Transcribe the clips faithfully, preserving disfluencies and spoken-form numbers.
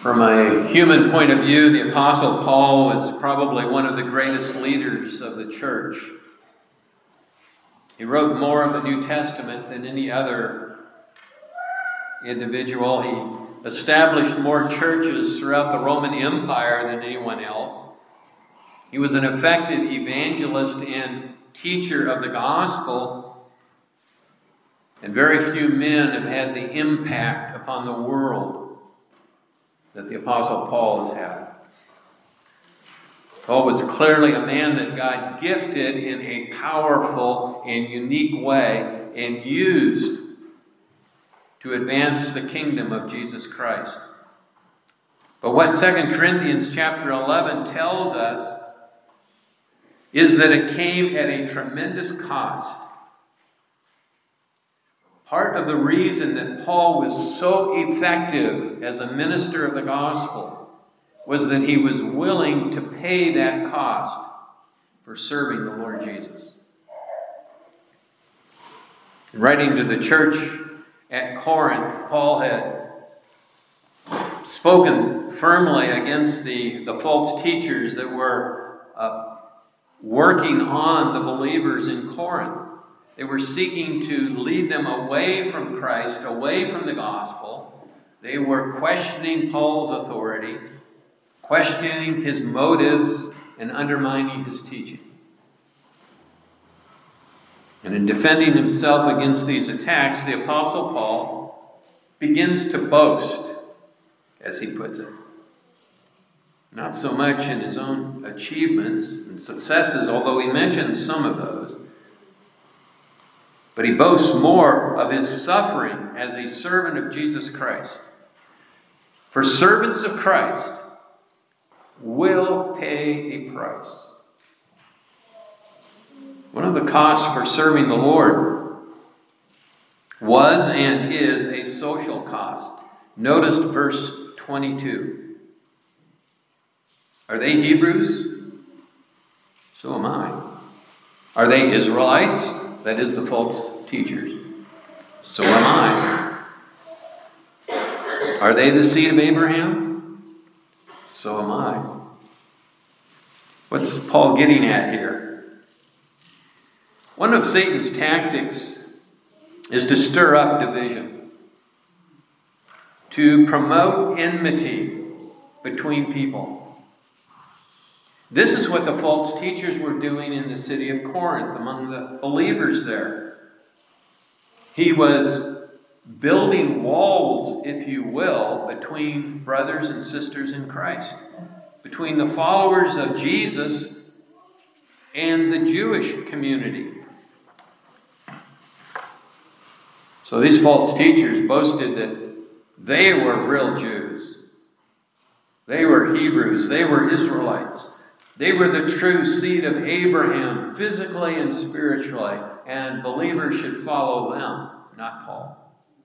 From a human point of view, the Apostle Paul was probably one of the greatest leaders of the church. He wrote more of the New Testament than any other individual. He established more churches throughout the Roman Empire than anyone else. He was an effective evangelist and teacher of the gospel, and very few men have had the impact upon the world that the Apostle Paul has had. Paul was clearly a man that God gifted in a powerful and unique way and used to advance the kingdom of Jesus Christ. But what Second Corinthians chapter eleven tells us is that it came at a tremendous cost. Part of the reason that Paul was so effective as a minister of the gospel was that he was willing to pay that cost for serving the Lord Jesus. In writing to the church at Corinth, Paul had spoken firmly against the, the false teachers that were uh, working on the believers in Corinth. They were seeking to lead them away from Christ, away from the gospel. They were questioning Paul's authority, questioning his motives, and undermining his teaching. And in defending himself against these attacks, the Apostle Paul begins to boast, as he puts it. Not so much in his own achievements and successes, although he mentions some of those, but he boasts more of his suffering as a servant of Jesus Christ. For servants of Christ will pay a price. One of the costs for serving the Lord was and is a social cost. Notice verse twenty-two. Are they Hebrews? So am I. Are they Israelites? That is the false teachers. So am I. Are they the seed of Abraham? So am I. What's Paul getting at here? One of Satan's tactics is to stir up division, to promote enmity between people. This is what the false teachers were doing in the city of Corinth among the believers there. He was building walls, if you will, between brothers and sisters in Christ, between the followers of Jesus and the Jewish community. So these false teachers boasted that they were real Jews. They were Hebrews. They were Israelites. They were the true seed of Abraham, physically and spiritually, and believers should follow them, not Paul.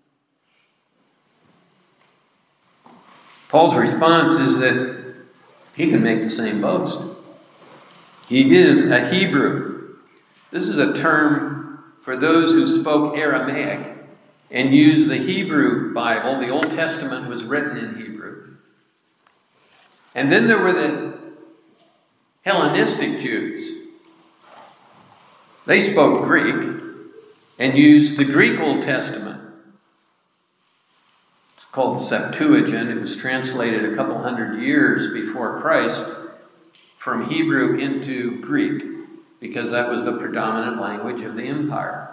Paul's response is that he can make the same boast. He is a Hebrew. This is a term for those who spoke Aramaic and used the Hebrew Bible. The Old Testament was written in Hebrew. And then there were the Hellenistic Jews. They spoke Greek and used the Greek Old Testament. It's called the Septuagint. It was translated a couple hundred years before Christ from Hebrew into Greek because that was the predominant language of the empire.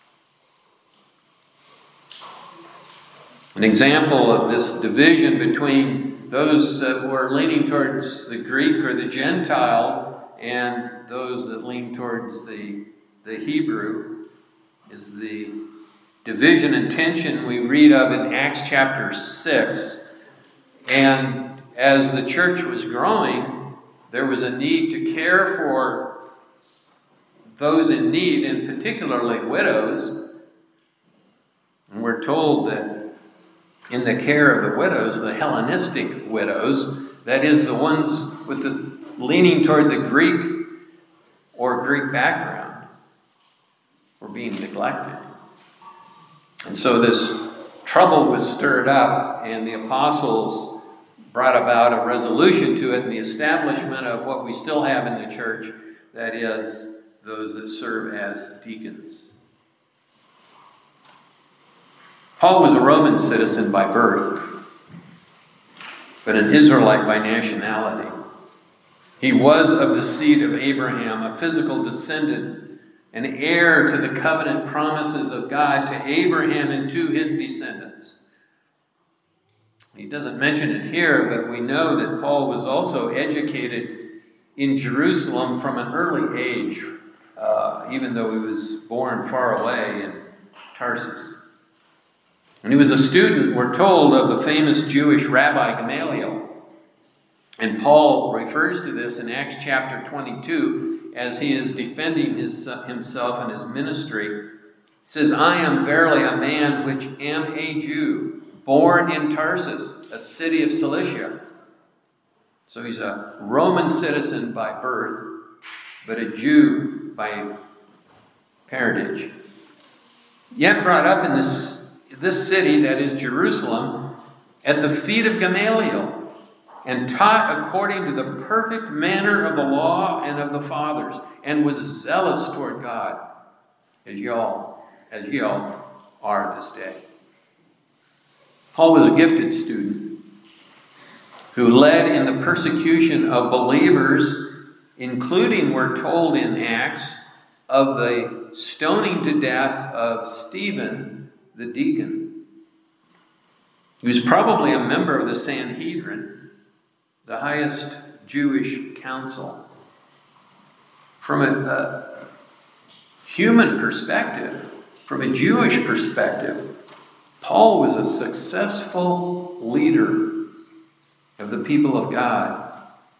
An example of this division between those that were leaning towards the Greek or the Gentile and those that lean towards the, the Hebrew is the division and tension we read of in Acts chapter six. And as the church was growing, there was a need to care for those in need, and particularly widows. And we're told that in the care of the widows, the Hellenistic widows, that is the ones with the leaning toward the Greek or Greek background, were being neglected. And so this trouble was stirred up, and the apostles brought about a resolution to it and the establishment of what we still have in the church, that is, those that serve as deacons. Paul was a Roman citizen by birth, but an Israelite by nationality. He was of the seed of Abraham, a physical descendant, an heir to the covenant promises of God to Abraham and to his descendants. He doesn't mention it here, but we know that Paul was also educated in Jerusalem from an early age, uh, even though he was born far away in Tarsus. When he was a student, we're told, of the famous Jewish Rabbi Gamaliel. And Paul refers to this in Acts chapter twenty-two as he is defending his, uh, himself and his ministry. He says, I am verily a man which am a Jew, born in Tarsus, a city of Cilicia. So he's a Roman citizen by birth, but a Jew by parentage. Yet brought up in this, this city, that is Jerusalem, at the feet of Gamaliel, and taught according to the perfect manner of the law and of the fathers, and was zealous toward God, as y'all, as y'all are this day. Paul was a gifted student who led in the persecution of believers, including, we're told in Acts, of the stoning to death of Stephen, the deacon. He was probably a member of the Sanhedrin, the highest Jewish council. From a, a human perspective, from a Jewish perspective, Paul was a successful leader of the people of God.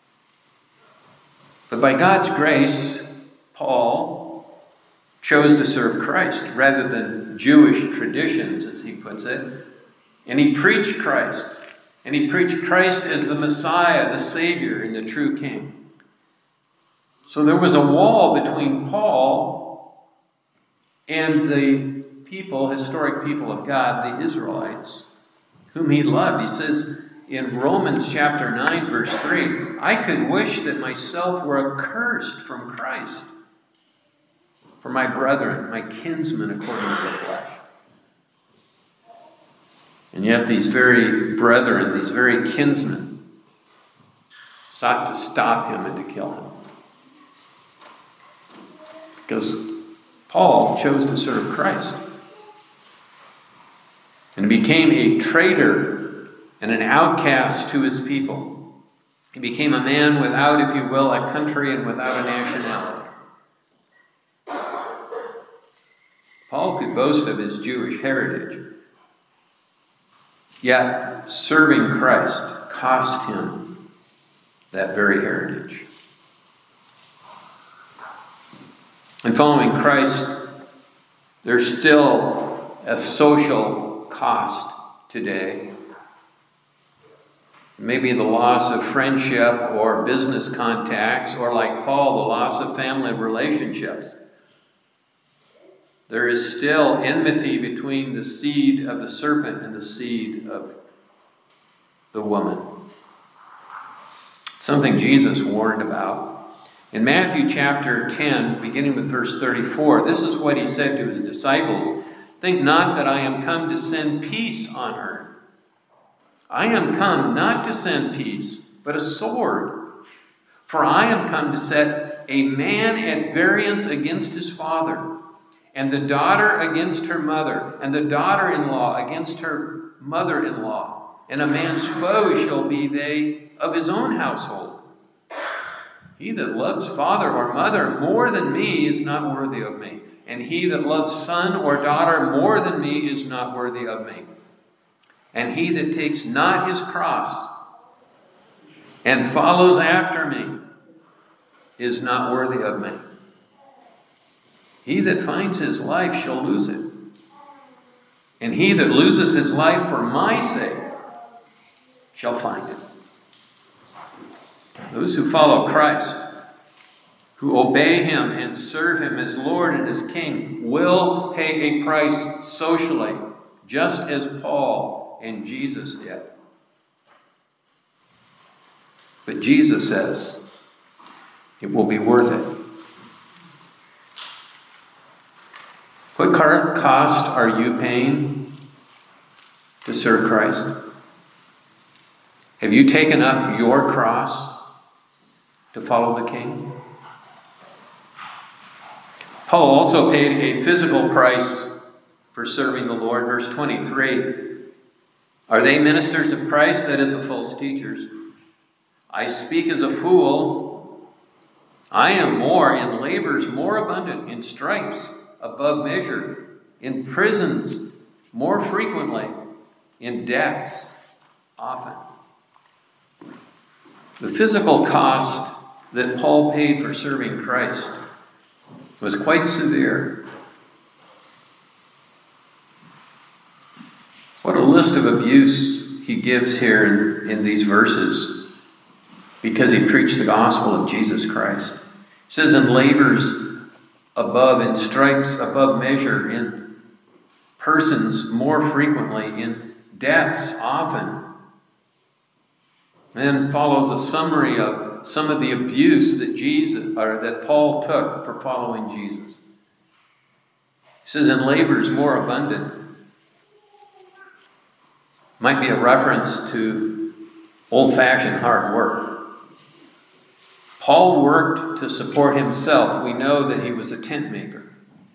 But by God's grace, Paul chose to serve Christ rather than Jewish traditions, as he puts it. And he preached Christ. And he preached Christ as the Messiah, the Savior, and the true King. So there was a wall between Paul and the people, historic people of God, the Israelites, whom he loved. He says in Romans chapter nine, verse three, I could wish that myself were accursed from Christ for my brethren, my kinsmen according to the flesh. And yet these very brethren, these very kinsmen, sought to stop him and to kill him. Because Paul chose to serve Christ. And became a traitor and an outcast to his people. He became a man without, if you will, a country and without a nationality. Paul could boast of his Jewish heritage. Yet, serving Christ cost him that very heritage. And following Christ, there's still a social cost today. Maybe the loss of friendship or business contacts, or like Paul, the loss of family relationships. There is still enmity between the seed of the serpent and the seed of the woman. Something Jesus warned about. In Matthew chapter ten, beginning with verse thirty-four, this is what he said to his disciples. Think not that I am come to send peace on earth. I am come not to send peace, but a sword. For I am come to set a man at variance against his father, and the daughter against her mother, and the daughter-in-law against her mother-in-law. And a man's foe shall be they of his own household. He that loves father or mother more than me is not worthy of me. And he that loves son or daughter more than me is not worthy of me. And he that takes not his cross and follows after me is not worthy of me. He that finds his life shall lose it. And he that loses his life for my sake shall find it. Those who follow Christ, who obey him and serve him as Lord and as King, will pay a price socially, just as Paul and Jesus did. But Jesus says it will be worth it. What cost are you paying to serve Christ? Have you taken up your cross to follow the King? Paul also paid a physical price for serving the Lord. Verse twenty-three. Are they ministers of Christ? That is, the false teachers. I speak as a fool. I am more in labors more abundant, in stripes above measure, in prisons more frequently, in deaths often. The physical cost that Paul paid for serving Christ was quite severe. What a list of abuse he gives here in, in these verses because he preached the gospel of Jesus Christ. He says, in labors above, in stripes above measure, in persons more frequently, in deaths often. Then follows a summary of some of the abuse that Jesus or that Paul took for following Jesus. He says, in labors more abundant. Might be a reference to old-fashioned hard work. Paul worked to support himself. We know that he was a tent maker.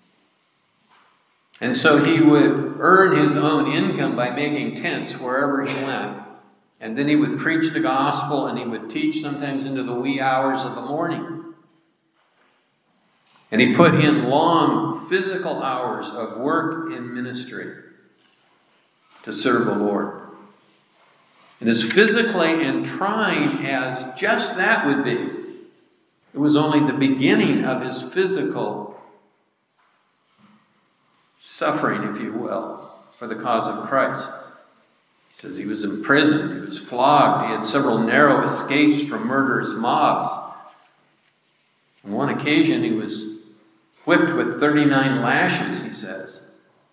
And so he would earn his own income by making tents wherever he went. And then he would preach the gospel and he would teach sometimes into the wee hours of the morning. And he put in long physical hours of work in ministry to serve the Lord. And as physically and trying as just that would be, it was only the beginning of his physical suffering, if you will, for the cause of Christ. He says he was imprisoned, he was flogged, he had several narrow escapes from murderous mobs. On one occasion, he was whipped with thirty-nine lashes, he says.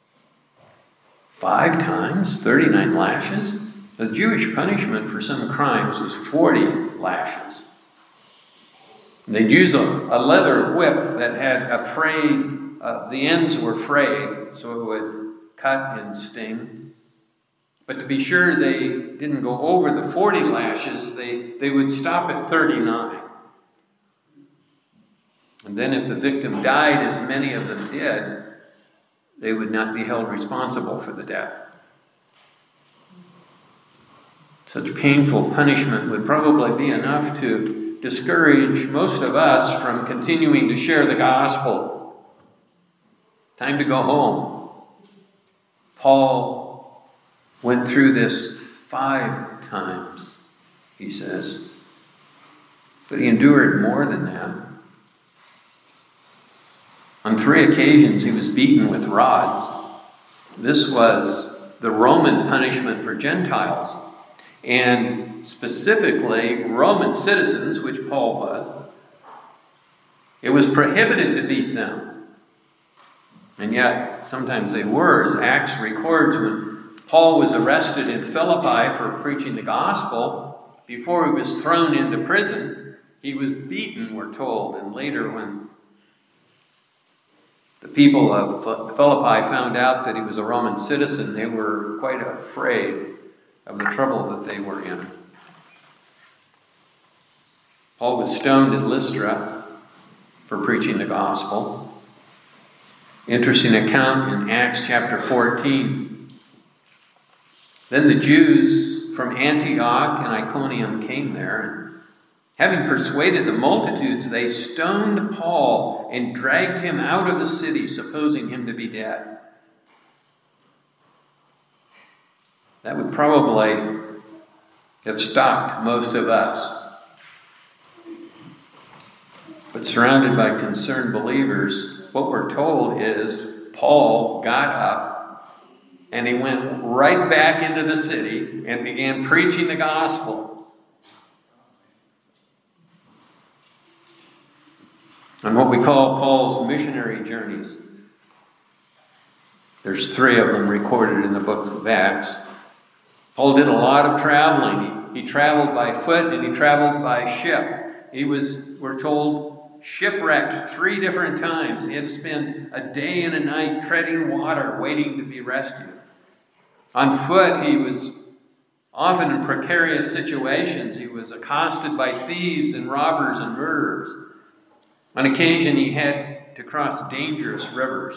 Five times, thirty-nine lashes? The Jewish punishment for some crimes was forty lashes. And they'd use a, a leather whip that had a frayed, uh, the ends were frayed, so it would cut and sting. But to be sure they didn't go over the forty lashes, they, they would stop at thirty-nine. And then if the victim died, as many of them did, they would not be held responsible for the death. Such painful punishment would probably be enough to discourage most of us from continuing to share the gospel. Time to go home. Paul went through this five times, he says. But he endured more than that. On three occasions, he was beaten with rods. This was the Roman punishment for Gentiles. And specifically, Roman citizens, which Paul was, it was prohibited to beat them. And yet, sometimes they were, as Acts records, when Paul was arrested in Philippi for preaching the gospel, before he was thrown into prison, he was beaten, we're told. And later, when the people of Philippi found out that he was a Roman citizen, they were quite afraid of the trouble that they were in. Paul was stoned at Lystra for preaching the gospel. Interesting account in Acts chapter fourteen. Then the Jews from Antioch and Iconium came there, and having persuaded the multitudes, they stoned Paul and dragged him out of the city, supposing him to be dead. That would probably have stopped most of us. But surrounded by concerned believers, what we're told is Paul got up and he went right back into the city and began preaching the gospel. On what we call Paul's missionary journeys. There's three of them recorded in the book of Acts. Paul did a lot of traveling. He, he traveled by foot and he traveled by ship. He was, we're told, shipwrecked three different times. He had to spend a day and a night treading water, waiting to be rescued. On foot, he was often in precarious situations. He was accosted by thieves and robbers and murderers. On occasion, he had to cross dangerous rivers,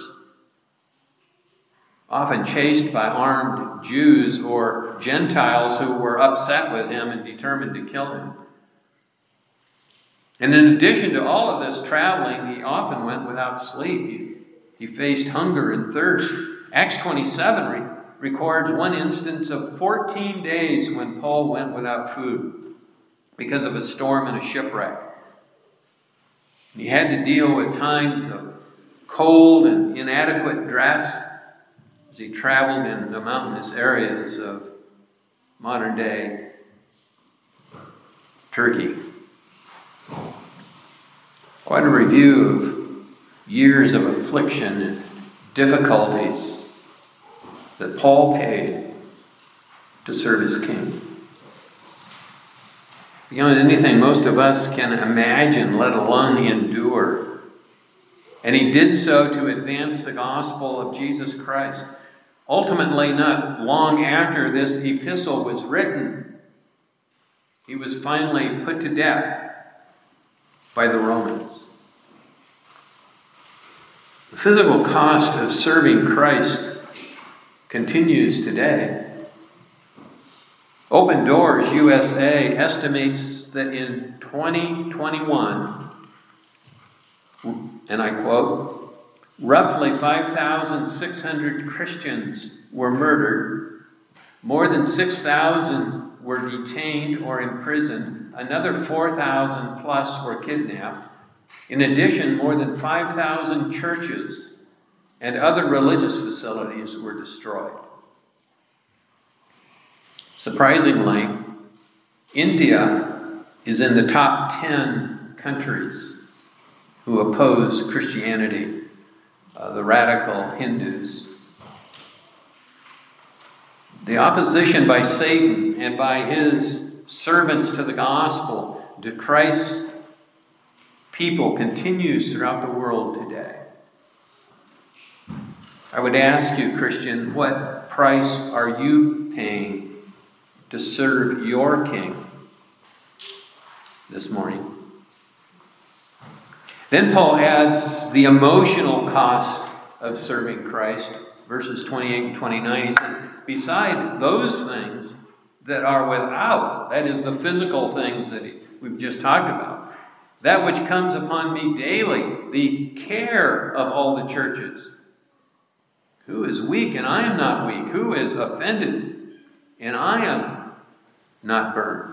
often chased by armed Jews or Gentiles who were upset with him and determined to kill him. And in addition to all of this traveling, he often went without sleep. He, he faced hunger and thirst. Acts twenty-seven re- records one instance of fourteen days when Paul went without food because of a storm and a shipwreck. He had to deal with times of cold and inadequate dress as he traveled in the mountainous areas of modern-day Turkey. Quite a review of years of affliction and difficulties that Paul paid to serve his king. Beyond anything most of us can imagine, let alone endure. And he did so to advance the gospel of Jesus Christ. Ultimately, not long after this epistle was written, he was finally put to death by the Romans. The physical cost of serving Christ continues today. Open Doors U S A estimates that in twenty twenty-one, and I quote, roughly five thousand six hundred Christians were murdered, more than six thousand were detained or imprisoned, another four thousand plus were kidnapped. In addition, more than five thousand churches and other religious facilities were destroyed. Surprisingly, India is in the top ten countries who oppose Christianity, uh, the radical Hindus. The opposition by Satan and by his servants to the gospel, to Christ's people, continues throughout the world today. I would ask you, Christian, what price are you paying to serve your King this morning? Then Paul adds the emotional cost of serving Christ. Verses twenty-eight and twenty-nine, he says, beside those things that are without, that is the physical things that we've just talked about, that which comes upon me daily, the care of all the churches. Who is weak and I am not weak? Who is offended and I am not burned?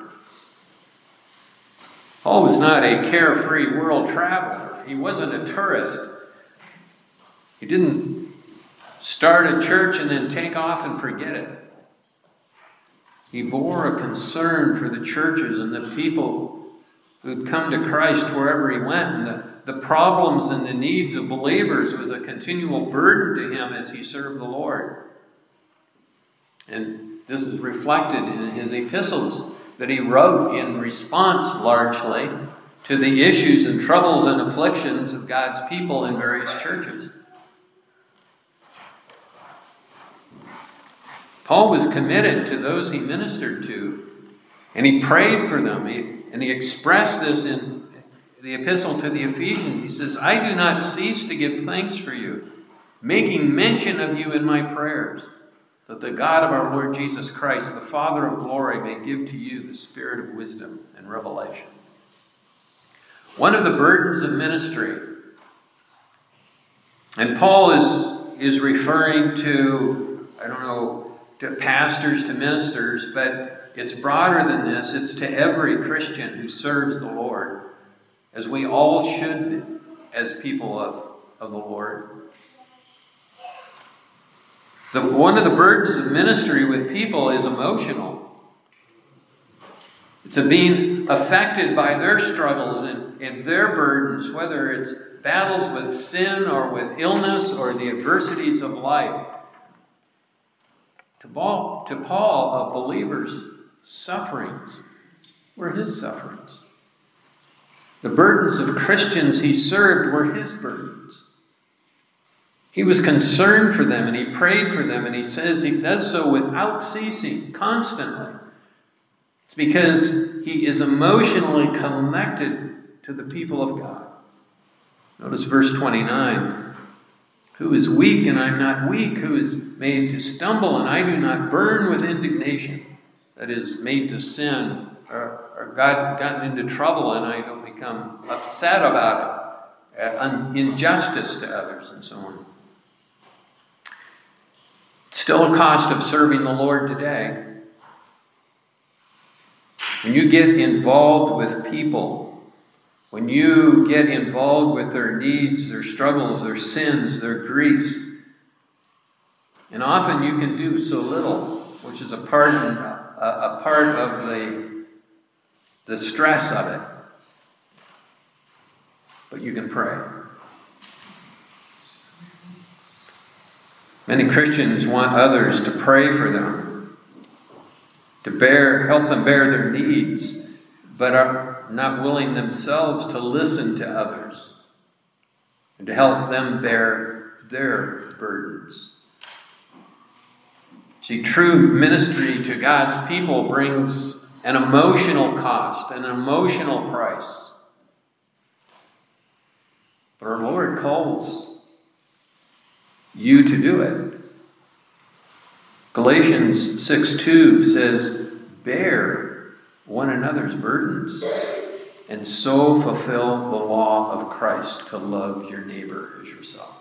Paul was not a carefree world traveler. He wasn't a tourist. He didn't start a church and then take off and forget it. He bore a concern for the churches and the people who'd come to Christ wherever he went. And the, the problems and the needs of believers was a continual burden to him as he served the Lord. And this is reflected in his epistles that he wrote in response largely to the issues and troubles and afflictions of God's people in various churches. Paul was committed to those he ministered to, and he prayed for them. He, and he expressed this in the epistle to the Ephesians. He says, I do not cease to give thanks for you, making mention of you in my prayers, that the God of our Lord Jesus Christ, the Father of glory, may give to you the spirit of wisdom and revelation. One of the burdens of ministry, and Paul is, is referring to, I don't know, to pastors, to ministers, but it's broader than this. It's to every Christian who serves the Lord, as we all should as people of, of the Lord. The, one of the burdens of ministry with people is emotional. It's a being affected by their struggles and, and their burdens, whether it's battles with sin or with illness or the adversities of life. To Paul, to Paul, a believer's sufferings were his sufferings. The burdens of Christians he served were his burdens. He was concerned for them, and he prayed for them, and he says he does so without ceasing, constantly. It's because he is emotionally connected to the people of God. Notice verse twenty-nine. Who is weak and I'm not weak, who is made to stumble and I do not burn with indignation. That is, made to sin, or, or got, gotten into trouble and I don't become upset about it, uh, injustice to others and so on. It's still a cost of serving the Lord today. When you get involved with people, when you get involved with their needs, their struggles, their sins, their griefs, and often you can do so little, which is a part, a, a part of the, the stress of it. But you can pray. Many Christians want others to pray for them, to bear, help them bear their needs, but are not willing themselves to listen to others and to help them bear their burdens. See, true ministry to God's people brings an emotional cost, an emotional price. But our Lord calls you to do it. Galatians six two says, bear one another's burdens, and so fulfill the law of Christ to love your neighbor as yourself.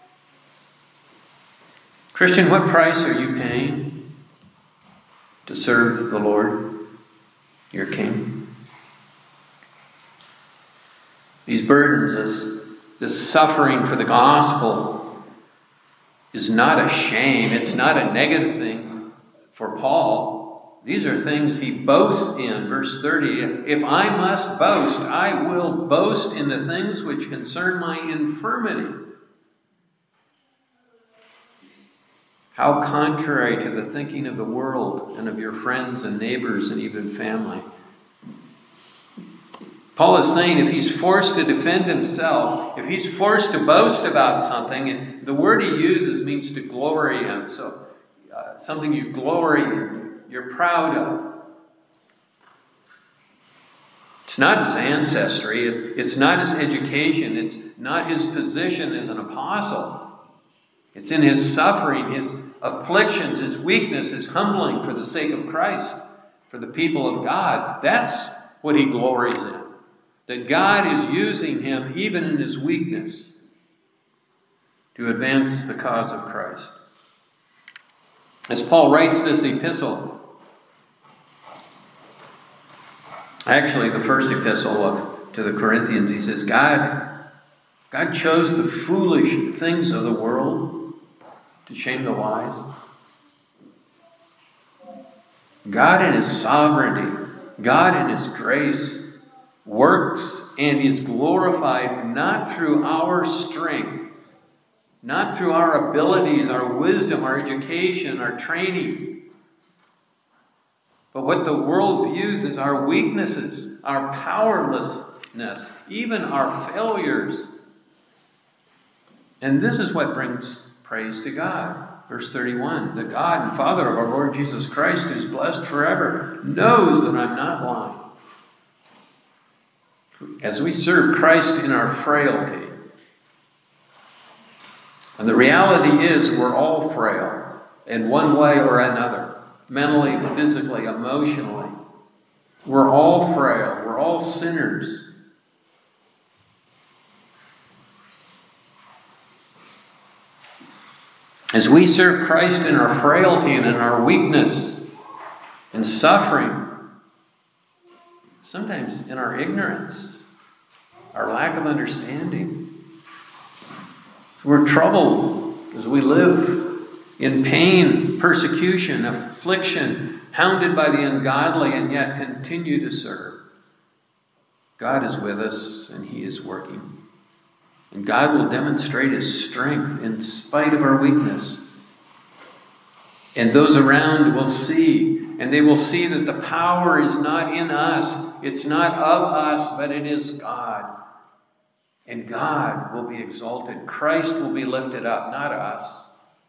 Christian, what price are you paying to serve the Lord, your King? These burdens, this, this suffering for the gospel is not a shame. It's not a negative thing for Paul. These are things he boasts in. Verse thirty, if I must boast, I will boast in the things which concern my infirmity. How contrary to the thinking of the world and of your friends and neighbors and even family. Paul is saying if he's forced to defend himself, if he's forced to boast about something, and the word he uses means to glory in, so uh, something you glory in, you're proud of. It's not his ancestry, it's, it's not his education, it's not his position as an apostle. It's in his suffering, his afflictions, his weakness, his humbling for the sake of Christ, for the people of God. That's what he glories in. That God is using him, even in his weakness, to advance the cause of Christ. As Paul writes this epistle, actually the first epistle of, to the Corinthians, he says, God, God chose the foolish things of the world to shame the wise. God in his sovereignty, God in his grace, works and is glorified not through our strength, not through our abilities, our wisdom, our education, our training, but what the world views as our weaknesses, our powerlessness, even our failures. And this is what brings praise to God. Verse thirty-one, the God and Father of our Lord Jesus Christ, who's blessed forever, knows that I'm not lying. As we serve Christ in our frailty, and the reality is we're all frail in one way or another, mentally, physically, emotionally. We're all frail. We're all sinners. As we serve Christ in our frailty and in our weakness and suffering, sometimes in our ignorance, our lack of understanding, we're troubled as we live in pain, persecution, affliction, hounded by the ungodly, and yet continue to serve. God is with us, and he is working. And God will demonstrate his strength in spite of our weakness. And those around will see, and they will see that the power is not in us, it's not of us, but it is God. And God will be exalted. Christ will be lifted up, not us.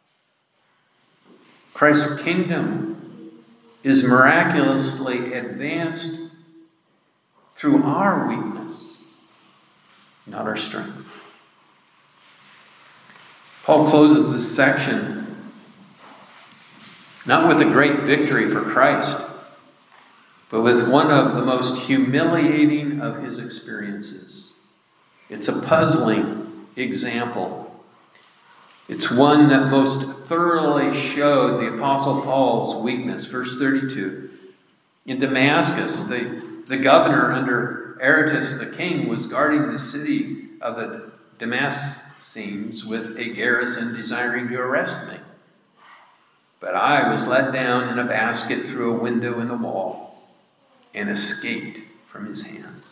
Christ's kingdom is miraculously advanced through our weakness, not our strength. Paul closes this section not with a great victory for Christ, but with one of the most humiliating of his experiences. It's a puzzling example. It's one that most thoroughly showed the Apostle Paul's weakness. Verse thirty-two. In Damascus, the, the governor under Aretas the king was guarding the city of the Damascenes with a garrison desiring to arrest me. But I was let down in a basket through a window in the wall and escaped from his hands.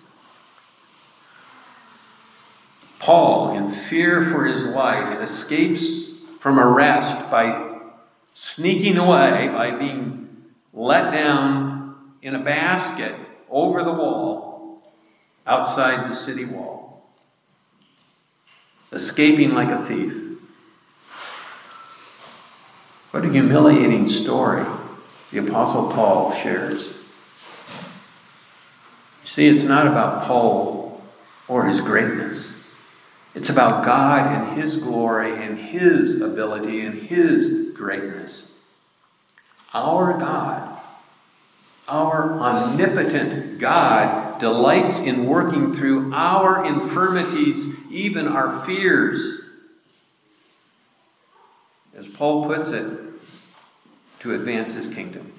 Paul, in fear for his life, escapes from arrest by sneaking away, by being let down in a basket over the wall outside the city wall, escaping like a thief. What a humiliating story the Apostle Paul shares. You see, it's not about Paul or his greatness. It's about God and his glory and his ability and his greatness. Our God, our omnipotent God, delights in working through our infirmities, even our fears. As Paul puts it, to advance his kingdom.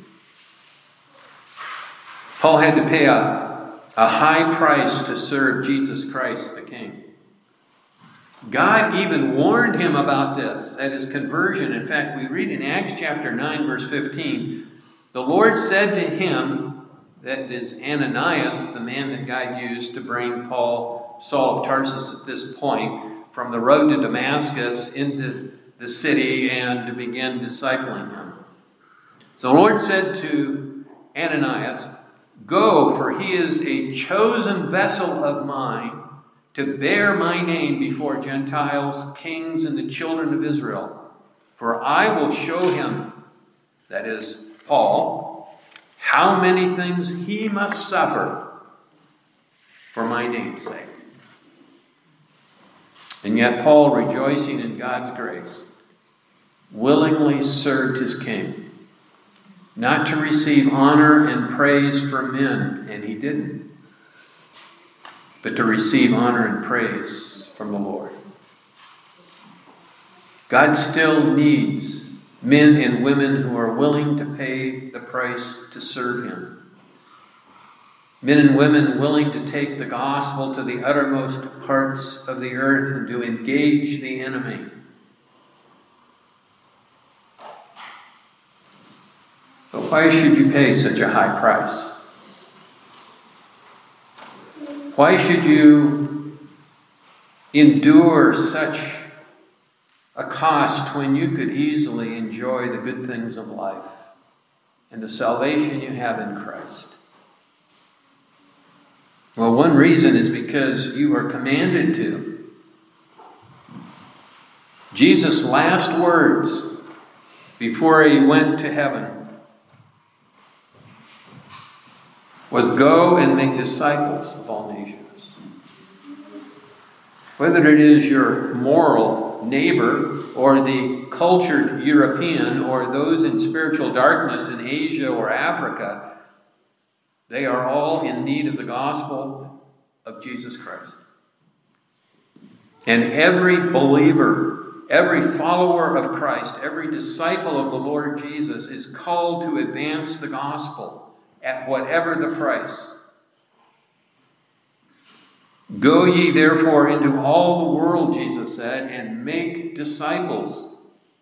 Paul had to pay a, a high price to serve Jesus Christ the King. God even warned him about this at his conversion. In fact, we read in Acts chapter nine, verse fifteen, the Lord said to him, that is Ananias, the man that God used to bring Paul, Saul of Tarsus at this point, from the road to Damascus into the city and to begin discipling him. So the Lord said to Ananias, go, for he is a chosen vessel of mine to bear my name before Gentiles, kings, and the children of Israel. For I will show him, that is Paul, how many things he must suffer for my name's sake. And yet Paul, rejoicing in God's grace, willingly served his king, not to receive honor and praise from men, and he didn't, but to receive honor and praise from the Lord. God still needs men and women who are willing to pay the price to serve him. Men and women willing to take the gospel to the uttermost parts of the earth and to engage the enemy. But why should you pay such a high price? Why should you endure such a cost when you could easily enjoy the good things of life and the salvation you have in Christ? Well, one reason is because you are commanded to. Jesus' last words before he went to heaven was, go and make disciples of all nations. Whether it is your moral neighbor or the cultured European or those in spiritual darkness in Asia or Africa, they are all in need of the gospel of Jesus Christ. And every believer, every follower of Christ, every disciple of the Lord Jesus is called to advance the gospel at whatever the price. Go ye therefore into all the world, Jesus said, and make disciples.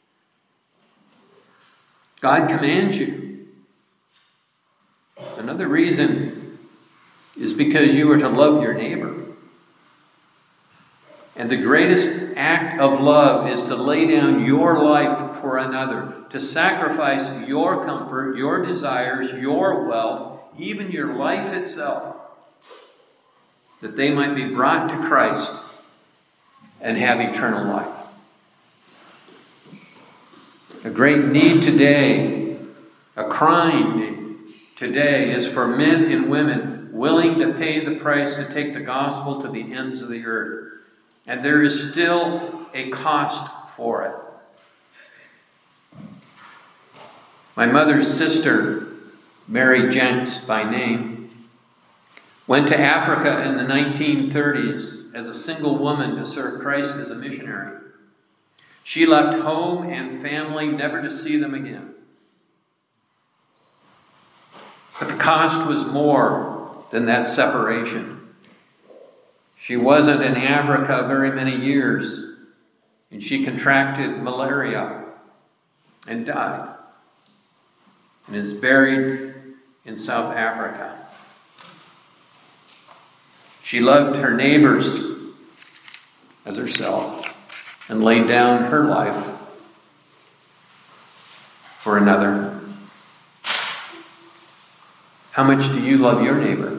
God commands you. Another reason is because you are to love your neighbor. And the greatest act of love is to lay down your life for another, to sacrifice your comfort, your desires, your wealth, even your life itself, that they might be brought to Christ and have eternal life. A great need today, a crying need today, is for men and women willing to pay the price to take the gospel to the ends of the earth. And there is still a cost for it. My mother's sister, Mary Jenks by name, went to Africa in the nineteen thirties as a single woman to serve Christ as a missionary. She left home and family never to see them again. But the cost was more than that separation. She wasn't in Africa very many years, and she contracted malaria and died, and is buried in South Africa. She loved her neighbors as herself and laid down her life for another. How much do you love your neighbor?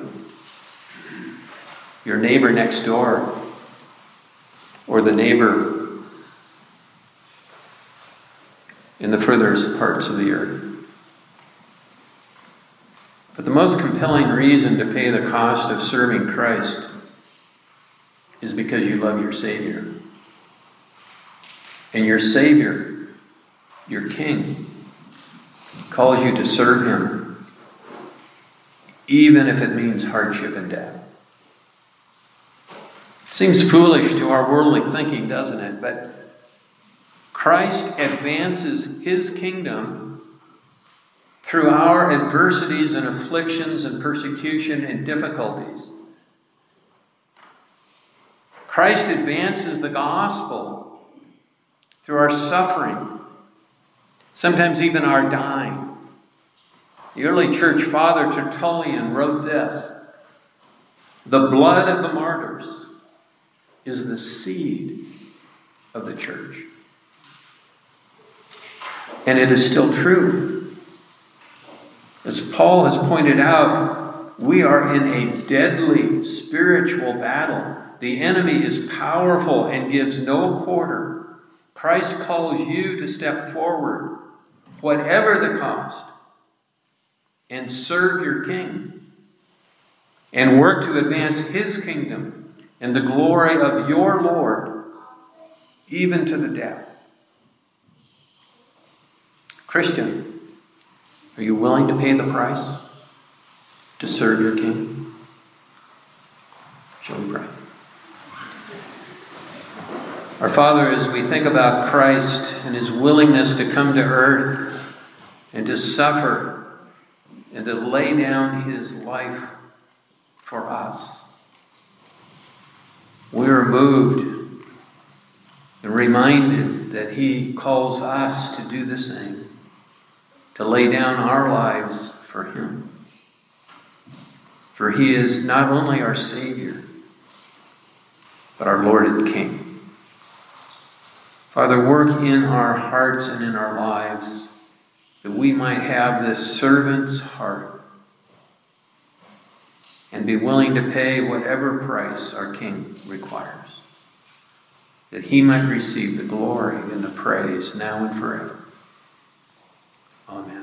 Your neighbor next door, or the neighbor in the furthest parts of the earth? But the most compelling reason to pay the cost of serving Christ is because you love your Savior. And your Savior, your King, calls you to serve Him, even if it means hardship and death. Seems foolish to our worldly thinking, doesn't it? But Christ advances His kingdom through our adversities and afflictions and persecution and difficulties. Christ advances the gospel through our suffering, sometimes even our dying. The early church father Tertullian wrote this: "The blood of the martyrs is the seed of the church." And it is still true. As Paul has pointed out, we are in a deadly spiritual battle. The enemy is powerful and gives no quarter. Christ calls you to step forward, whatever the cost, and serve your King, and work to advance His kingdom and the glory of your Lord, even to the death. Christian, are you willing to pay the price to serve your King? Shall we pray? Our Father, as we think about Christ and His willingness to come to earth and to suffer and to lay down His life for us, we are moved and reminded that He calls us to do the same, to lay down our lives for Him. For He is not only our Savior, but our Lord and King. Father, work in our hearts and in our lives that we might have this servant's heart and be willing to pay whatever price our King requires, that He might receive the glory and the praise now and forever. Amen.